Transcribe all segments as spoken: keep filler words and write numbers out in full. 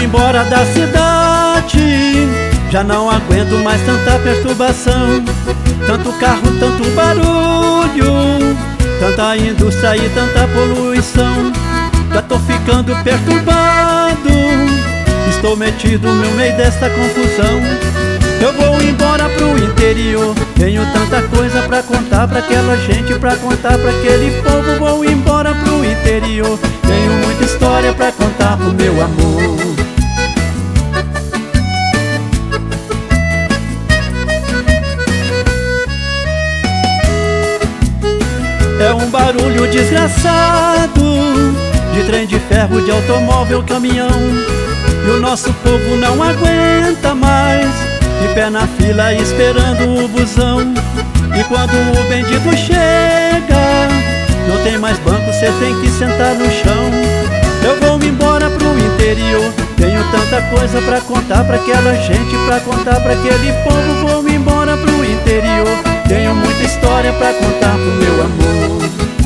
embora da cidade, já não aguento mais tanta perturbação. Tanto carro, tanto barulho, tanta indústria e tanta poluição. Já tô ficando perturbado, estou metido no meio desta confusão. Eu vou embora pro interior, tenho tanta coisa pra contar pra aquela gente, pra contar pra aquele povo. Vou embora pro interior, tenho muita história pra contar pro meu amor. É um barulho desgraçado de trem de ferro, de automóvel, caminhão. E o nosso povo não aguenta mais, de pé na fila esperando o busão. E quando o bendito chega, não tem mais banco, cê tem que sentar no chão. Eu vou me embora pro interior, tenho tanta coisa pra contar pra aquela gente, pra contar pra aquele povo. Vou me embora pro interior, tenho muita história pra contar pro meu amor.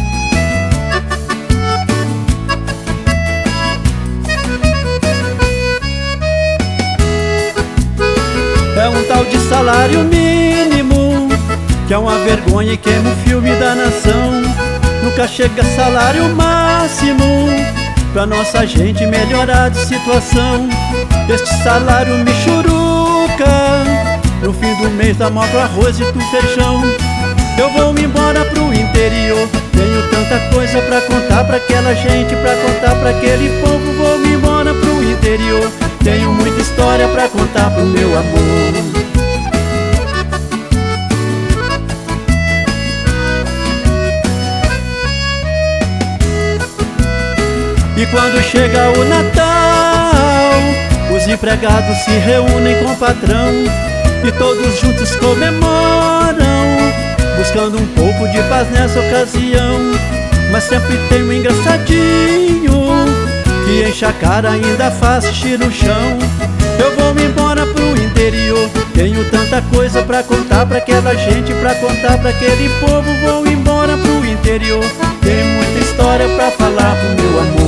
É um tal de salário mínimo, que é uma vergonha e queima o filme da nação. Nunca chega salário máximo pra nossa gente melhorar de situação. Este salário me churuca, no fim do mês dá mal pro arroz e pro feijão. Eu vou me embora pro interior, tenho tanta coisa pra contar pra aquela gente, pra contar pra aquele povo. Vou me embora pro interior, tenho muita história pra contar pro meu amor. E quando chega o Natal, os empregados se reúnem com o patrão e todos juntos comemoram, buscando um pouco de paz nessa ocasião. Mas sempre tem um engraçadinho que enche a cara, ainda faz xixi no chão. Eu vou me embora pro interior, tenho tanta coisa pra contar pra aquela gente, pra contar pra aquele povo. Vou embora pro interior, tenho muita história pra falar pro meu amor.